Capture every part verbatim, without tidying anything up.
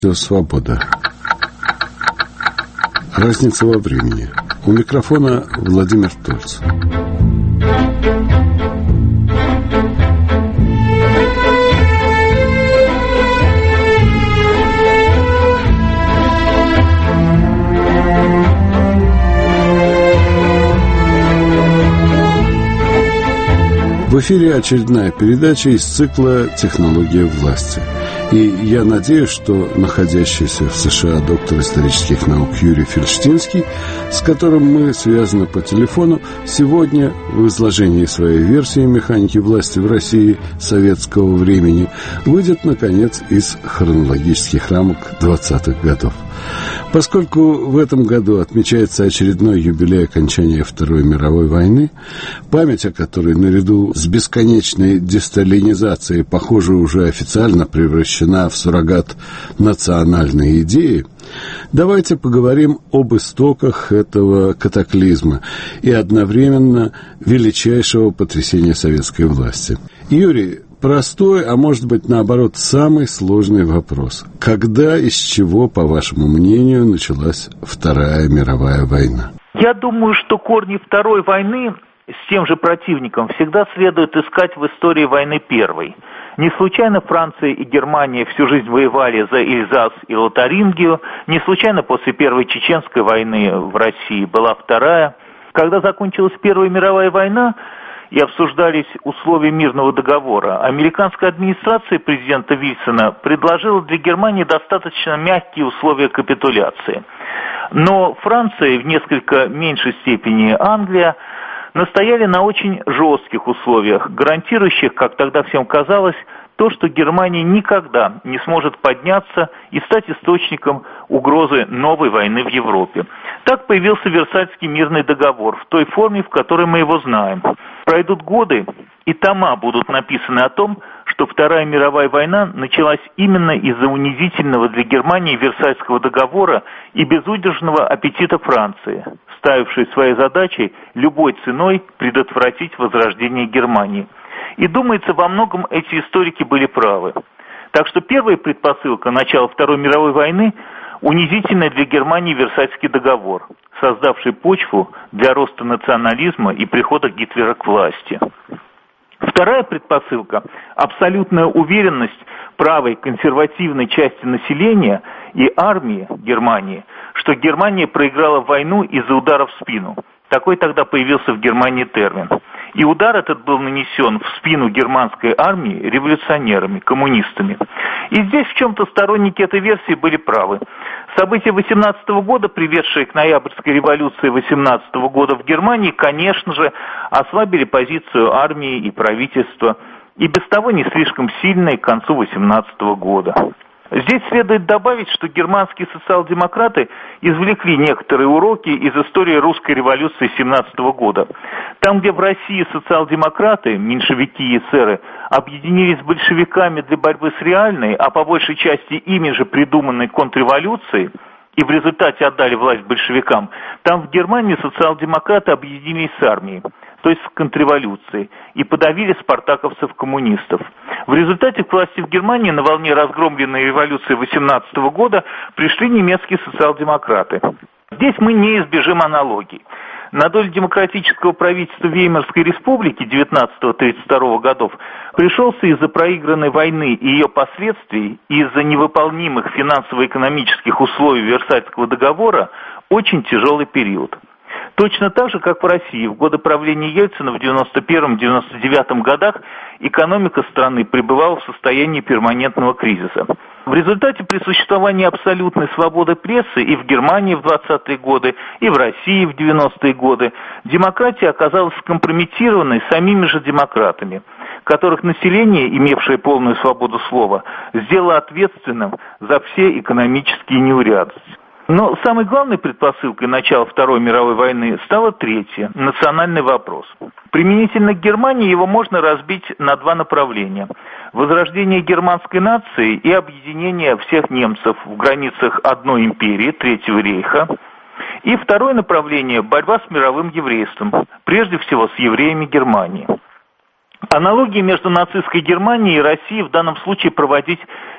Свобода. Разница во времени. У микрофона Владимир Тольц. В эфире очередная передача из цикла «Технология власти». И я надеюсь, что находящийся в США доктор исторических наук Юрий Фельштинский, с которым мы связаны по телефону, сегодня в изложении своей версии механики власти в России советского времени выйдет, наконец, из хронологических рамок двадцатых годов. Поскольку в этом году отмечается очередной юбилей окончания Второй мировой войны, память о которой наряду с бесконечной десталинизацией, похоже, уже официально превращена в суррогат национальной идеи, давайте поговорим об истоках этого катаклизма и одновременно величайшего потрясения советской власти. Юрий, простой, а может быть, наоборот, самый сложный вопрос. Когда и с чего, по вашему мнению, началась Вторая мировая война? Я думаю, что корни Второй войны с тем же противником всегда следует искать в истории войны Первой. Не случайно Франция и Германия всю жизнь воевали за Эльзас и Лотарингию, не случайно после Первой Чеченской войны в России была Вторая. Когда закончилась Первая мировая война и обсуждались условия мирного договора, американская администрация президента Вильсона предложила для Германии достаточно мягкие условия капитуляции. Но Франция и в несколько меньшей степени Англия настояли на очень жестких условиях, гарантирующих, как тогда всем казалось, то, что Германия никогда не сможет подняться и стать источником угрозы новой войны в Европе. Так появился Версальский мирный договор в той форме, в которой мы его знаем. Пройдут годы, и тома будут написаны о том, что Вторая мировая война началась именно из-за унизительного для Германии Версальского договора и безудержного аппетита Франции, ставившей своей задачей любой ценой предотвратить возрождение Германии. И, думается, во многом эти историки были правы. Так что первая предпосылка начала Второй мировой войны – унизительный для Германии Версальский договор, создавший почву для роста национализма и прихода Гитлера к власти. Вторая предпосылка – абсолютная уверенность правой консервативной части населения и армии Германии, что Германия проиграла войну из-за удара в спину. Такой тогда появился в Германии термин. И удар этот был нанесен в спину германской армии революционерами, коммунистами. И здесь в чем-то сторонники этой версии были правы. События восемнадцатого года, приведшие к ноябрьской революции восемнадцатого года в Германии, конечно же, ослабили позицию армии и правительства, и без того не слишком сильной к концу восемнадцатого года. Здесь следует добавить, что германские социал-демократы извлекли некоторые уроки из истории русской революции семнадцатого года. Там, где в России социал-демократы, меньшевики и эсеры, объединились с большевиками для борьбы с реальной, а по большей части ими же придуманной контрреволюцией, и в результате отдали власть большевикам, там в Германии социал-демократы объединились с армией, то есть с контрреволюцией, и подавили спартаковцев-коммунистов. В результате к власти в Германии на волне разгромленной революции восемнадцатого года пришли немецкие социал-демократы. Здесь мы не избежим аналогий. На долю демократического правительства Веймарской республики девятнадцатого-тридцать второго годов пришелся из-за проигранной войны и ее последствий, и из-за невыполнимых финансово-экономических условий Версальского договора очень тяжелый период. Точно так же, как в России, в годы правления Ельцина в девяносто первом — девяносто девятом годах экономика страны пребывала в состоянии перманентного кризиса. В результате при существовании абсолютной свободы прессы и в Германии в двадцатые годы, и в России в девяностые годы демократия оказалась скомпрометированной самими же демократами, которых население, имевшее полную свободу слова, сделало ответственным за все экономические неурядицы. Но самой главной предпосылкой начала Второй мировой войны стало третье – национальный вопрос. Применительно к Германии его можно разбить на два направления – возрождение германской нации и объединение всех немцев в границах одной империи, Третьего рейха. И второе направление – борьба с мировым еврейством, прежде всего с евреями Германии. Аналогии между нацистской Германией и Россией в данном случае проводить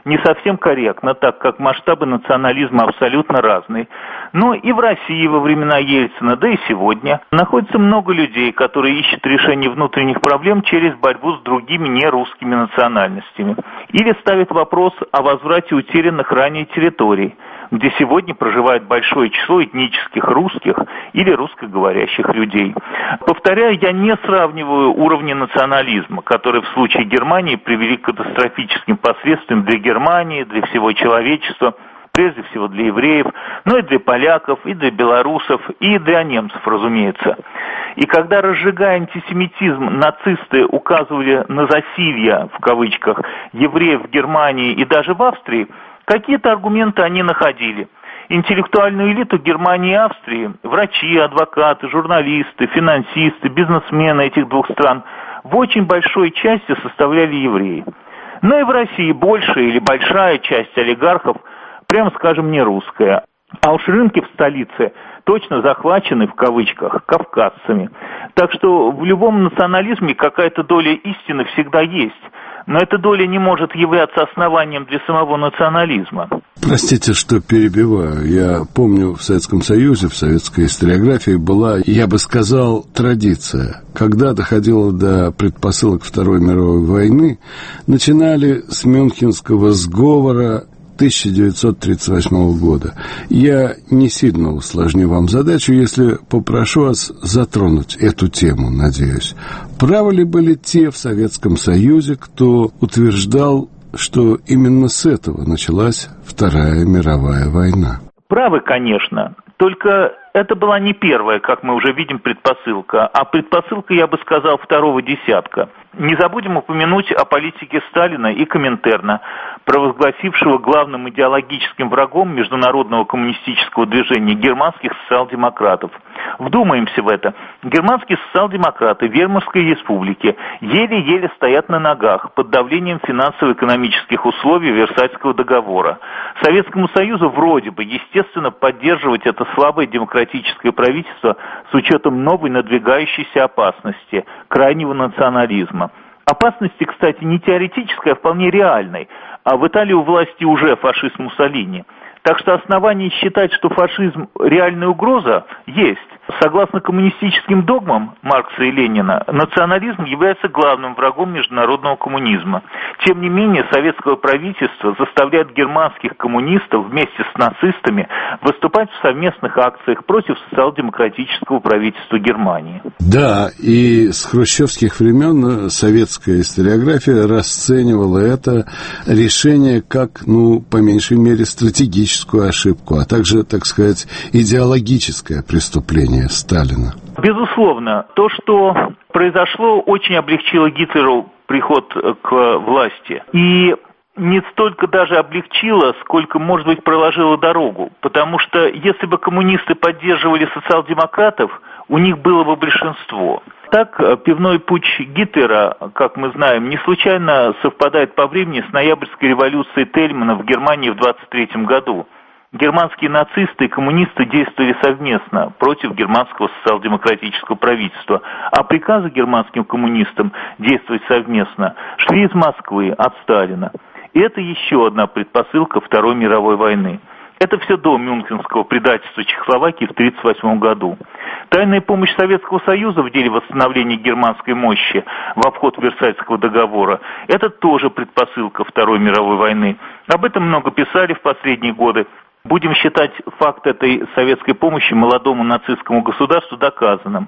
не совсем корректно, так как масштабы национализма абсолютно разные. Но и в России во времена Ельцина, да и сегодня, находится много людей, которые ищут решение внутренних проблем через борьбу с другими нерусскими национальностями. Или ставят вопрос о возврате утерянных ранее территорий, где сегодня проживает большое число этнических русских или русскоговорящих людей. Повторяю, я не сравниваю уровни национализма, которые в случае Германии привели к катастрофическим последствиям для Германии, для всего человечества, прежде всего для евреев, но и для поляков, и для белорусов, и для немцев, разумеется. И когда, разжигая антисемитизм, нацисты указывали на засилье, в кавычках, евреев в Германии и даже в Австрии, какие-то аргументы они находили. Интеллектуальную элиту Германии и Австрии, врачи, адвокаты, журналисты, финансисты, бизнесмены этих двух стран в очень большой части составляли евреи. Но и в России большая или большая часть олигархов, прямо скажем, не русская. А уж рынки в столице точно захвачены, в кавычках, кавказцами. Так что в любом национализме какая-то доля истины всегда есть. Но эта доля не может являться основанием для самого национализма. Простите, что перебиваю. Я помню, в Советском Союзе, в советской историографии была, я бы сказал, традиция. Когда доходило до предпосылок Второй мировой войны, начинали с Мюнхенского сговора тысяча девятьсот тридцать восьмого года. Я не сильно усложню вам задачу, если попрошу вас затронуть эту тему, надеюсь. Правы ли были те в Советском Союзе, кто утверждал, что именно с этого началась Вторая мировая война? Правы, конечно. Только это была не первая, как мы уже видим, предпосылка, а предпосылка, я бы сказал, второго десятка. Не забудем упомянуть о политике Сталина и Коминтерна, провозгласившего главным идеологическим врагом международного коммунистического движения германских социал-демократов. Вдумаемся в это. Германские социал-демократы Веймарской республики еле-еле стоят на ногах под давлением финансово-экономических условий Версальского договора. Советскому Союзу вроде бы естественно поддерживать это слабое демократическое правительство с учетом новой надвигающейся опасности, крайнего национализма. Опасности, кстати, не теоретической, а вполне реальной. А в Италии у власти уже фашист Муссолини. Так что оснований считать, что фашизм – реальная угроза, есть. Согласно коммунистическим догмам Маркса и Ленина, национализм является главным врагом международного коммунизма. Тем не менее, советское правительство заставляет германских коммунистов вместе с нацистами выступать в совместных акциях против социал-демократического правительства Германии. Да, и с хрущевских времен советская историография расценивала это решение как, ну, по меньшей мере, стратегическую ошибку, а также, так сказать, идеологическое преступление Сталина. Безусловно, то, что произошло, очень облегчило Гитлеру приход к власти. И не столько даже облегчило, сколько, может быть, проложило дорогу. Потому что если бы коммунисты поддерживали социал-демократов, у них было бы большинство. Так, пивной путч Гитлера, как мы знаем, не случайно совпадает по времени с ноябрьской революцией Тельмана в Германии в двадцать третьем году. Германские нацисты и коммунисты действовали совместно против германского социал-демократического правительства, а приказы германским коммунистам действовать совместно шли из Москвы от Сталина. И это еще одна предпосылка Второй мировой войны. Это все до мюнхенского предательства Чехословакии в тысяча девятьсот тридцать восьмом году. Тайная помощь Советского Союза в деле восстановления германской мощи в обход Версальского договора – это тоже предпосылка Второй мировой войны. Об этом много писали в последние годы. Будем считать факт этой советской помощи молодому нацистскому государству доказанным.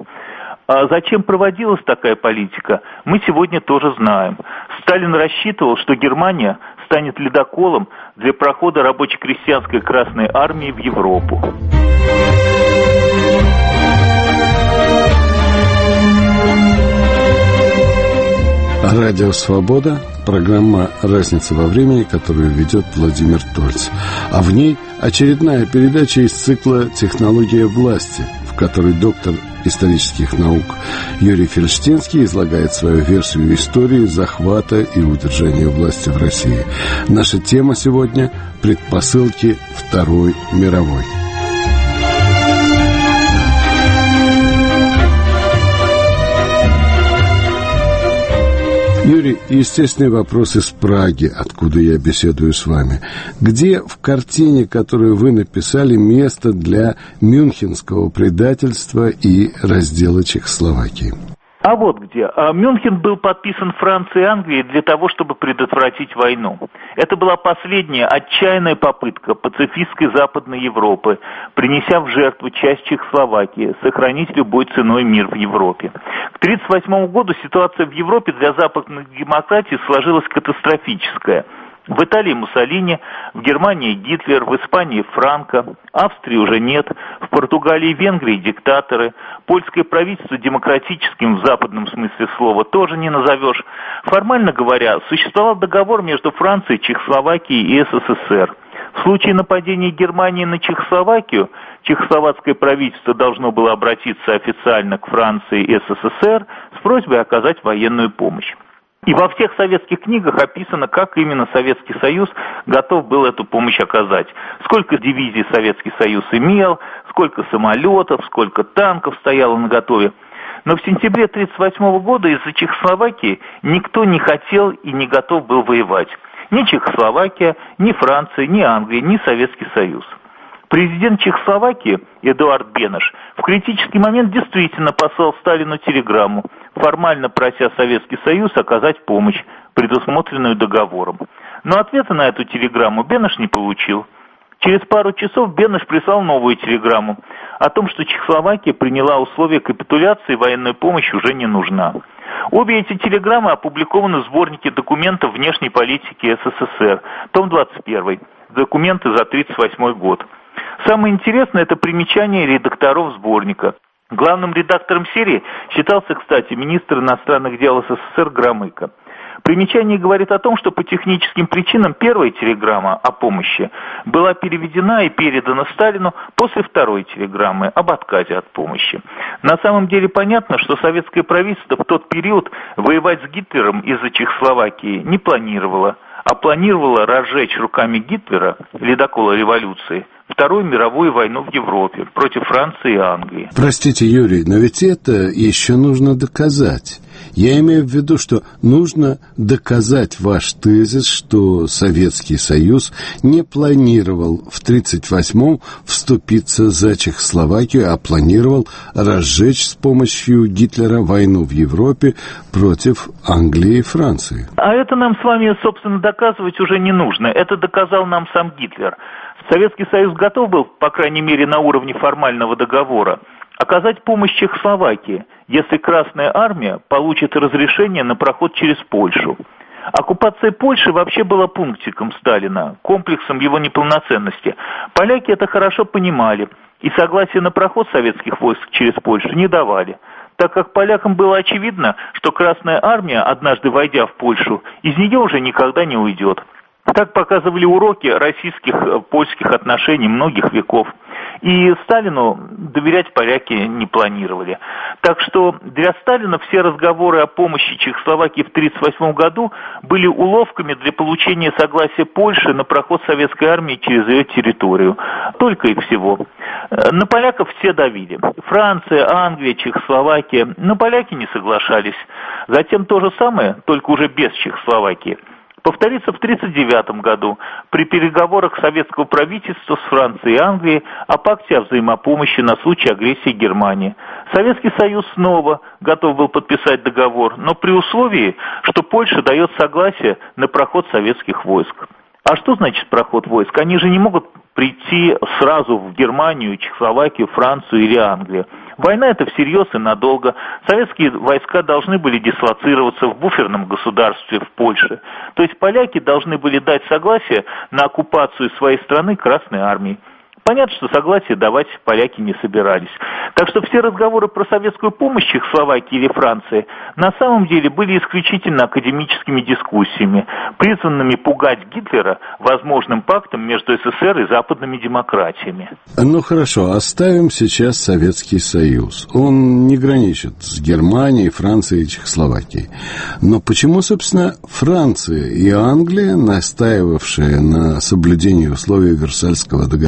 А зачем проводилась такая политика, мы сегодня тоже знаем. Сталин рассчитывал, что Германия станет ледоколом для прохода рабоче-крестьянской Красной Армии в Европу. Радио «Свобода», программа «Разница во времени», которую ведет Владимир Тольц. А в ней очередная передача из цикла «Технология власти», в которой доктор исторических наук Юрий Фельштинский излагает свою версию истории захвата и удержания власти в России. Наша тема сегодня – предпосылки Второй мировой. Юрий, естественный вопрос из Праги, откуда я беседую с вами. Где в картине, которую вы написали, место для мюнхенского предательства и раздела Чехословакии? А вот где. Мюнхен был подписан Францией и Англией для того, чтобы предотвратить войну. Это была последняя отчаянная попытка пацифистской Западной Европы, принеся в жертву часть Чехословакии, сохранить любой ценой мир в Европе. К тысяча девятьсот тридцать восьмому году ситуация в Европе для западных демократий сложилась катастрофическая. В Италии Муссолини, в Германии Гитлер, в Испании Франко, Австрии уже нет, в Португалии и Венгрии диктаторы, польское правительство демократическим в западном смысле слова тоже не назовешь. Формально говоря, существовал договор между Францией, Чехословакией и СССР. В случае нападения Германии на Чехословакию, чехословацкое правительство должно было обратиться официально к Франции и СССР с просьбой оказать военную помощь. И во всех советских книгах описано, как именно Советский Союз готов был эту помощь оказать. Сколько дивизий Советский Союз имел, сколько самолетов, сколько танков стояло наготове. Но в сентябре тысяча девятьсот тридцать восьмого года из-за Чехословакии никто не хотел и не готов был воевать. Ни Чехословакия, ни Франция, ни Англия, ни Советский Союз. Президент Чехословакии Эдуард Бенеш в критический момент действительно послал Сталину телеграмму, формально прося Советский Союз оказать помощь, предусмотренную договором. Но ответа на эту телеграмму Бенеш не получил. Через пару часов Бенеш прислал новую телеграмму о том, что Чехословакия приняла условия капитуляции и военная помощь уже не нужна. Обе эти телеграммы опубликованы в сборнике документов внешней политики СССР, том двадцать первый, документы за тридцать восьмой год. Самое интересное – это примечание редакторов сборника. Главным редактором серии считался, кстати, министр иностранных дел СССР Громыко. Примечание говорит о том, что по техническим причинам первая телеграмма о помощи была переведена и передана Сталину после второй телеграммы об отказе от помощи. На самом деле понятно, что советское правительство в тот период воевать с Гитлером из-за Чехословакии не планировало, а планировало разжечь руками Гитлера, ледокола революции, Вторую мировую войну в Европе против Франции и Англии. Простите, Юрий, но ведь это еще нужно доказать. Я имею в виду, что нужно доказать ваш тезис, что Советский Союз не планировал в тридцать восьмом вступиться за Чехословакию, а планировал разжечь с помощью Гитлера войну в Европе против Англии и Франции. А это нам с вами, собственно, доказывать уже не нужно. Это доказал нам сам Гитлер. Советский Союз готов был, по крайней мере, на уровне формального договора, оказать помощь Чехословакии, если Красная Армия получит разрешение на проход через Польшу. Оккупация Польши вообще была пунктиком Сталина, комплексом его неполноценности. Поляки это хорошо понимали, и согласие на проход советских войск через Польшу не давали, так как полякам было очевидно, что Красная Армия, однажды войдя в Польшу, из нее уже никогда не уйдет. Так показывали уроки российских-польских отношений многих веков. И Сталину доверять поляки не планировали. Так что для Сталина все разговоры о помощи Чехословакии в тысяча девятьсот тридцать восьмом году были уловками для получения согласия Польши на проход советской армии через ее территорию. Только и всего. На поляков все давили. Франция, Англия, Чехословакия. Но поляки не соглашались. Затем то же самое, только уже без Чехословакии, повторится в тысяча девятьсот тридцать девятом году при переговорах советского правительства с Францией и Англией о пакте о взаимопомощи на случай агрессии Германии. Советский Союз снова готов был подписать договор, но при условии, что Польша дает согласие на проход советских войск. А что значит проход войск? Они же не могут прийти сразу в Германию, Чехословакию, Францию или Англию. Война это всерьез и надолго. Советские войска должны были дислоцироваться в буферном государстве в Польше. То есть поляки должны были дать согласие на оккупацию своей страны Красной Армией. Понятно, что согласие давать поляки не собирались. Так что все разговоры про советскую помощь Чехословакии или Франции на самом деле были исключительно академическими дискуссиями, призванными пугать Гитлера возможным пактом между СССР и западными демократиями. Ну хорошо, оставим сейчас Советский Союз. Он не граничит с Германией, Францией и Чехословакией. Но почему, собственно, Франция и Англия, настаивавшие на соблюдении условий Версальского договора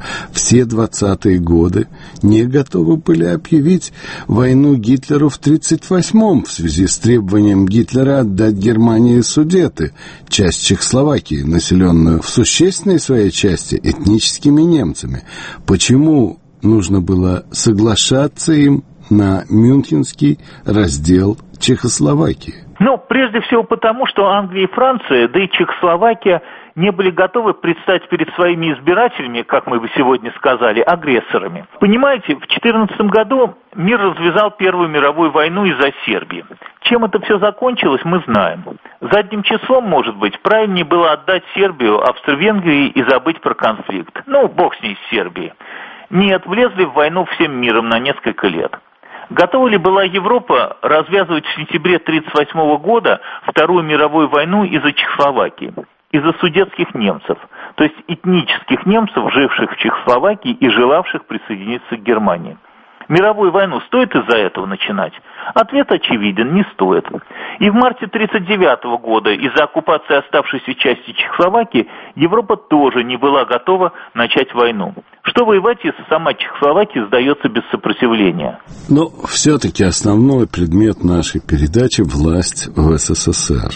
все двадцатые годы не готовы были объявить войну Гитлеру в тридцать восьмом в связи с требованием Гитлера отдать Германии Судеты, часть Чехословакии, населенную в существенной своей части этническими немцами. Почему нужно было соглашаться им на Мюнхенский раздел Чехословакии? Ну, прежде всего потому, что Англия и Франция, да и Чехословакия не были готовы предстать перед своими избирателями, как мы бы сегодня сказали, агрессорами. Понимаете, в две тысячи четырнадцатом году мир развязал Первую мировую войну из-за Сербии. Чем это все закончилось, мы знаем. Задним числом, может быть, правильнее было отдать Сербию Австро-Венгрии и забыть про конфликт. Ну, бог с ней, с Сербией. Нет, влезли в войну всем миром на несколько лет. Готова ли была Европа развязывать в сентябре тысяча девятьсот тридцать восьмого года Вторую мировую войну из-за Чехословакии? Из-за судетских немцев, то есть этнических немцев, живших в Чехословакии и желавших присоединиться к Германии. Мировую войну стоит из-за этого начинать? Ответ очевиден, не стоит. И в марте тысяча девятьсот тридцать девятого года из-за оккупации оставшейся части Чехословакии Европа тоже не была готова начать войну. Что воевать, если сама Чехословакия сдается без сопротивления? Но все-таки основной предмет нашей передачи – власть в СССР.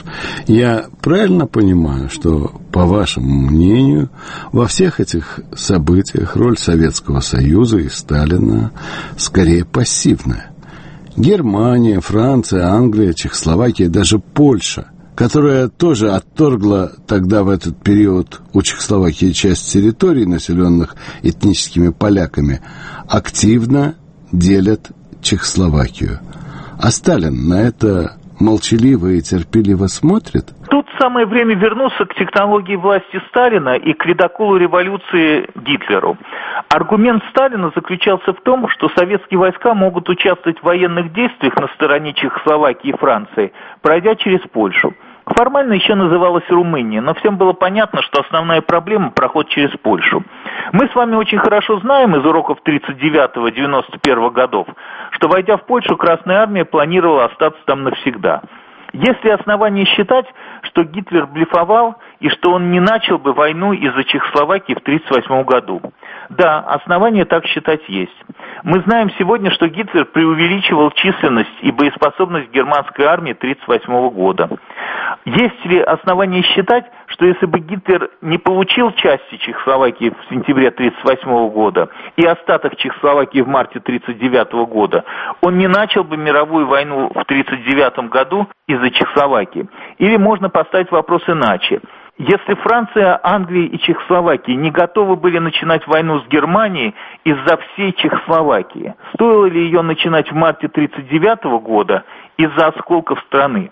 Я правильно понимаю, что, по вашему мнению, во всех этих событиях роль Советского Союза и Сталина скорее пассивная? Германия, Франция, Англия, Чехословакия, даже Польша, которая тоже отторгла тогда в этот период у Чехословакии часть территорий, населенных этническими поляками, активно делят Чехословакию. А Сталин на это молчаливо и терпеливо смотрит? Тут самое время вернуться к технологии власти Сталина и к ледоколу революции Гитлеру. Аргумент Сталина заключался в том, что советские войска могут участвовать в военных действиях на стороне Чехословакии и Франции, пройдя через Польшу. Формально еще называлась Румыния, но всем было понятно, что основная проблема – проход через Польшу. Мы с вами очень хорошо знаем из уроков тридцать девятого — девяносто первого годов, что, войдя в Польшу, Красная Армия планировала остаться там навсегда. Есть ли основания считать, что Гитлер блефовал и что он не начал бы войну из-за Чехословакии в тысяча девятьсот тридцать восьмом году? Да, основания так считать есть. Мы знаем сегодня, что Гитлер преувеличивал численность и боеспособность германской армии тысяча девятьсот тридцать восьмого года. Есть ли основания считать, что если бы Гитлер не получил части Чехословакии в сентябре тысяча девятьсот тридцать восьмого года и остаток Чехословакии в марте тысяча девятьсот тридцать девятого года, он не начал бы мировую войну в тысяча девятьсот тридцать девятом году из-за Чехословакии? Или можно поставить вопрос иначе. Если Франция, Англия и Чехословакия не готовы были начинать войну с Германией из-за всей Чехословакии, стоило ли ее начинать в марте тысяча девятьсот тридцать девятого года из-за осколков страны?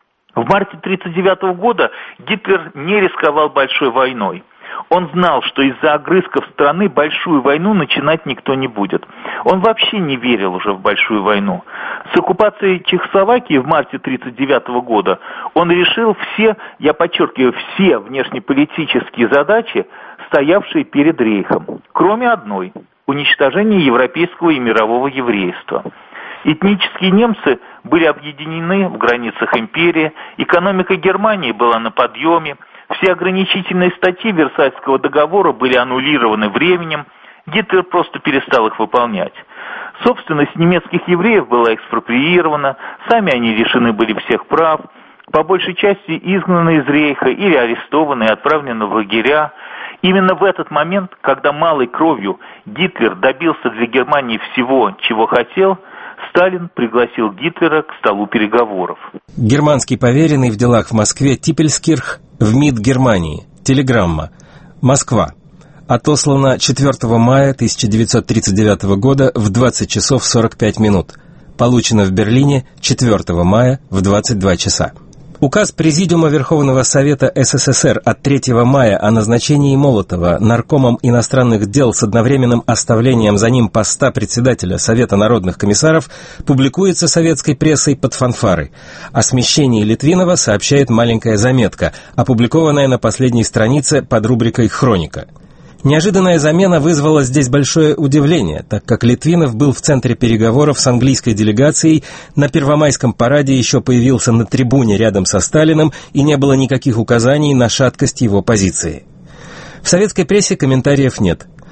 В марте тысяча девятьсот тридцать девятого года Гитлер не рисковал большой войной. Он знал, что из-за огрызков страны большую войну начинать никто не будет. Он вообще не верил уже в большую войну. С оккупацией Чехословакии в марте тысяча девятьсот тридцать девятого года он решил все, я подчеркиваю, все внешнеполитические задачи, стоявшие перед Рейхом, кроме одной – уничтожения европейского и мирового еврейства. Этнические немцы были объединены в границах империи, экономика Германии была на подъеме, все ограничительные статьи Версальского договора были аннулированы временем, Гитлер просто перестал их выполнять. Собственность немецких евреев была экспроприирована, сами они лишены были всех прав, по большей части изгнаны из Рейха или арестованы и отправлены в лагеря. Именно в этот момент, когда малой кровью Гитлер добился для Германии всего, чего хотел, Сталин пригласил Гитлера к столу переговоров. Германский поверенный в делах в Москве Типельскирх в МИД Германии. Телеграмма. Москва. Отослана четвёртого мая тысяча девятьсот тридцать девятого года в двадцать часов сорок пять минут. Получено в Берлине четвёртого мая в двадцать два часа. Указ Президиума Верховного Совета СССР от третьего мая о назначении Молотова наркомом иностранных дел с одновременным оставлением за ним поста председателя Совета народных комиссаров публикуется советской прессой под фанфары. О смещении Литвинова сообщает маленькая заметка, опубликованная на последней странице под рубрикой «Хроника». Неожиданная замена вызвала здесь большое удивление, так как Литвинов был в центре переговоров с английской делегацией, на Первомайском параде еще появился на трибуне рядом со Сталиным, и не было никаких указаний на шаткость его позиции. В советской прессе комментариев нет.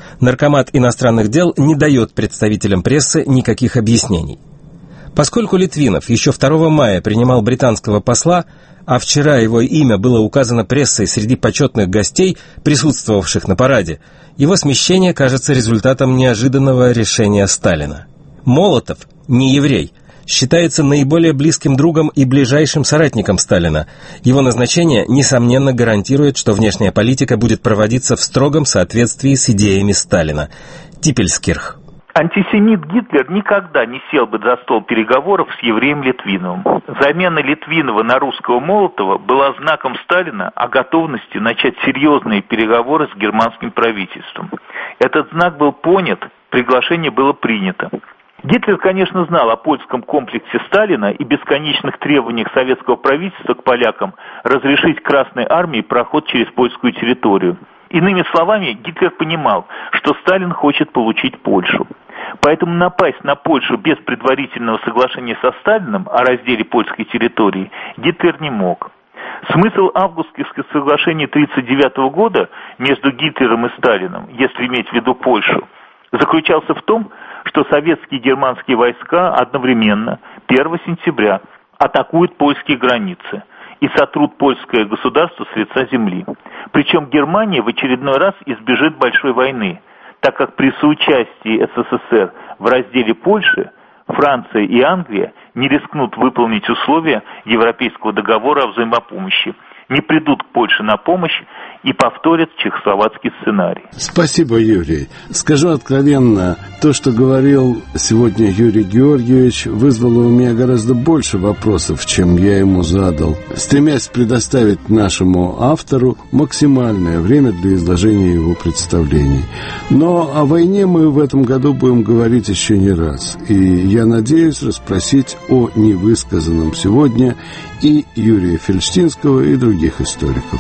Наркомат иностранных дел не дает представителям прессы никаких объяснений. Поскольку Литвинов еще второго мая принимал британского посла, а вчера его имя было указано прессой среди почетных гостей, присутствовавших на параде, его смещение кажется результатом неожиданного решения Сталина. Молотов, не еврей, считается наиболее близким другом и ближайшим соратником Сталина. Его назначение, несомненно, гарантирует, что внешняя политика будет проводиться в строгом соответствии с идеями Сталина. Типельскирх. Антисемит Гитлер никогда не сел бы за стол переговоров с евреем Литвиновым. Замена Литвинова на русского Молотова была знаком Сталина о готовности начать серьезные переговоры с германским правительством. Этот знак был понят, приглашение было принято. Гитлер, конечно, знал о польском комплексе Сталина и бесконечных требованиях советского правительства к полякам разрешить Красной Армии проход через польскую территорию. Иными словами, Гитлер понимал, что Сталин хочет получить Польшу. Поэтому напасть на Польшу без предварительного соглашения со Сталиным о разделе польской территории Гитлер не мог. Смысл августских соглашений тысяча девятьсот тридцать девятого года между Гитлером и Сталиным, если иметь в виду Польшу, заключался в том, что советские и германские войска одновременно первого сентября атакуют польские границы и сотрут польское государство с лица земли. Причем Германия в очередной раз избежит большой войны, так как при соучастии СССР в разделе Польши Франция и Англия не рискнут выполнить условия Европейского договора о взаимопомощи, не придут к Польше на помощь и повторят чехословацкий сценарий. Спасибо, Юрий. Скажу откровенно, то, что говорил сегодня Юрий Георгиевич, вызвало у меня гораздо больше вопросов, чем я ему задал, стремясь предоставить нашему автору максимальное время для изложения его представлений. Но о войне мы в этом году будем говорить еще не раз. И я надеюсь расспросить о невысказанном сегодня и Юрия Фельштинского, и других историков.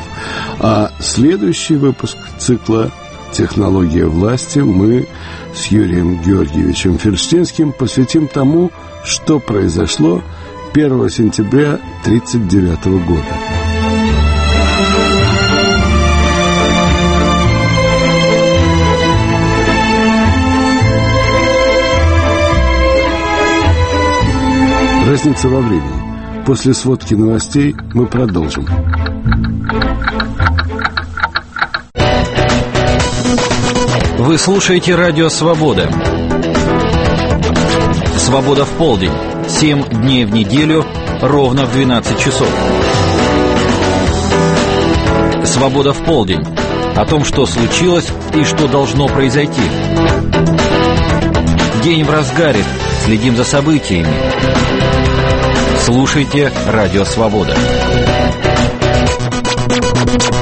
А следующий выпуск цикла «Технология власти» мы с Юрием Георгиевичем Фельштинским посвятим тому, что произошло первого сентября тысяча девятьсот тридцать девятого года. Разница во времени. После сводки новостей мы продолжим. Вы слушаете «Радио Свобода». «Свобода в полдень». Семь дней в неделю, ровно в двенадцать часов. «Свобода в полдень». О том, что случилось и что должно произойти. День в разгаре. Следим за событиями. Слушайте «Радио Свобода».